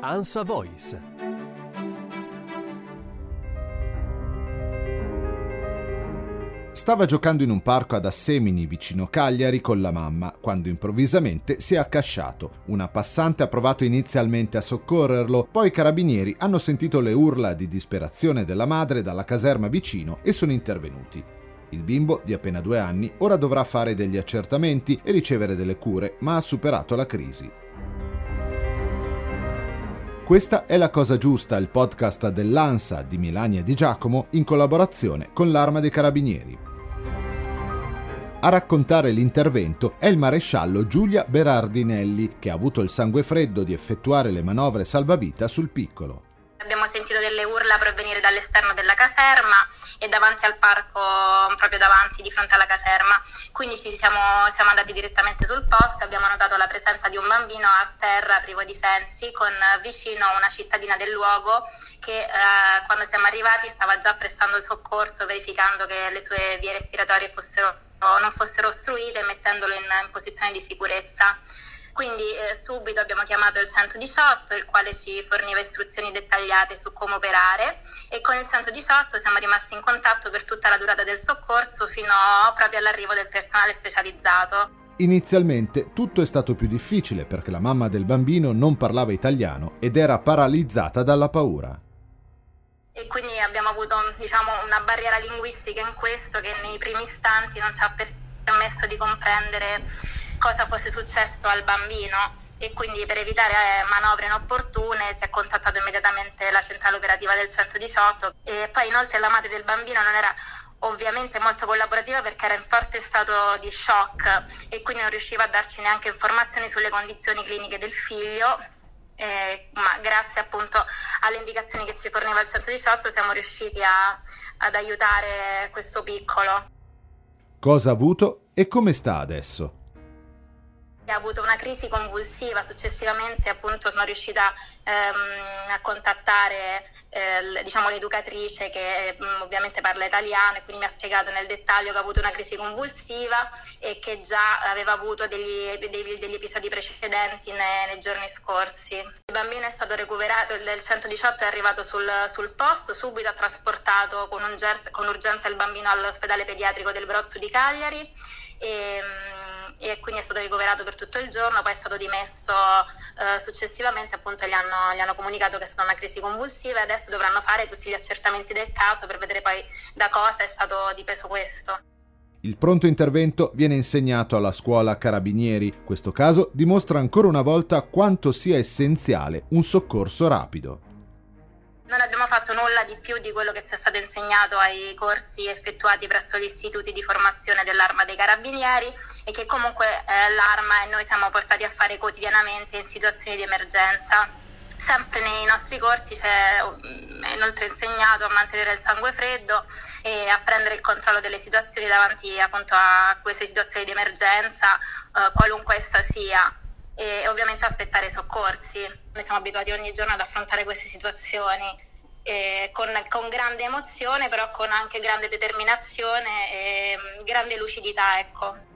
ANSA Voice. Stava giocando in un parco ad Assemini, vicino Cagliari, con la mamma, quando improvvisamente si è accasciato. Una passante ha provato inizialmente a soccorrerlo, poi i carabinieri hanno sentito le urla di disperazione della madre dalla caserma vicino e sono intervenuti. Il bimbo, di appena 2 anni, ora dovrà fare degli accertamenti e ricevere delle cure, ma ha superato la crisi. Questa è La Cosa Giusta, il podcast dell'ANSA di Milani e di Giacomo in collaborazione con l'Arma dei Carabinieri. A raccontare l'intervento è il maresciallo Giulia Berardinelli, che ha avuto il sangue freddo di effettuare le manovre salvavita sul piccolo. Abbiamo sentito delle urla provenire dall'esterno della caserma e davanti al parco, proprio davanti, di fronte alla caserma. Quindi siamo andati direttamente sul posto, abbiamo notato la presenza di un bambino a terra privo di sensi, con vicino una cittadina del luogo che quando siamo arrivati stava già prestando soccorso, verificando che le sue vie respiratorie non fossero ostruite, mettendolo in posizione di sicurezza. Quindi subito abbiamo chiamato il 118, il quale ci forniva istruzioni dettagliate su come operare, e con il 118 siamo rimasti in contatto per tutta la durata del soccorso fino proprio all'arrivo del personale specializzato. Inizialmente tutto è stato più difficile perché la mamma del bambino non parlava italiano ed era paralizzata dalla paura. E quindi abbiamo avuto una barriera linguistica in questo, che nei primi istanti non ci ha permesso di comprendere cosa fosse successo al bambino, e quindi per evitare manovre inopportune si è contattato immediatamente la centrale operativa del 118, e poi inoltre la madre del bambino non era ovviamente molto collaborativa perché era in forte stato di shock e quindi non riusciva a darci neanche informazioni sulle condizioni cliniche del figlio. Ma grazie appunto alle indicazioni che ci forniva il 118 siamo riusciti ad aiutare questo piccolo. Cosa ha avuto e come sta adesso? Ha avuto una crisi convulsiva, successivamente appunto sono riuscita a contattare l'educatrice che ovviamente parla italiano, e quindi mi ha spiegato nel dettaglio che ha avuto una crisi convulsiva e che già aveva avuto degli episodi precedenti nei giorni scorsi. Il bambino è stato recuperato, il 118 è arrivato sul posto, subito ha trasportato con urgenza il bambino all'ospedale pediatrico del Brozzo di Cagliari e quindi è stato ricoverato per tutto il giorno, poi è stato dimesso successivamente, appunto gli hanno comunicato che è stata una crisi convulsiva e adesso dovranno fare tutti gli accertamenti del caso per vedere poi da cosa è stato dipeso questo. Il pronto intervento viene insegnato alla scuola Carabinieri. Questo caso dimostra ancora una volta quanto sia essenziale un soccorso rapido. Non abbiamo fatto nulla di più di quello che ci è stato insegnato ai corsi effettuati presso gli istituti di formazione dell'Arma dei Carabinieri e che comunque l'Arma e noi siamo portati a fare quotidianamente in situazioni di emergenza. Sempre nei nostri corsi è inoltre insegnato a mantenere il sangue freddo e a prendere il controllo delle situazioni davanti appunto a queste situazioni di emergenza, qualunque essa sia. E ovviamente aspettare i soccorsi. Noi siamo abituati ogni giorno ad affrontare queste situazioni con grande emozione, però con anche grande determinazione e grande lucidità, ecco.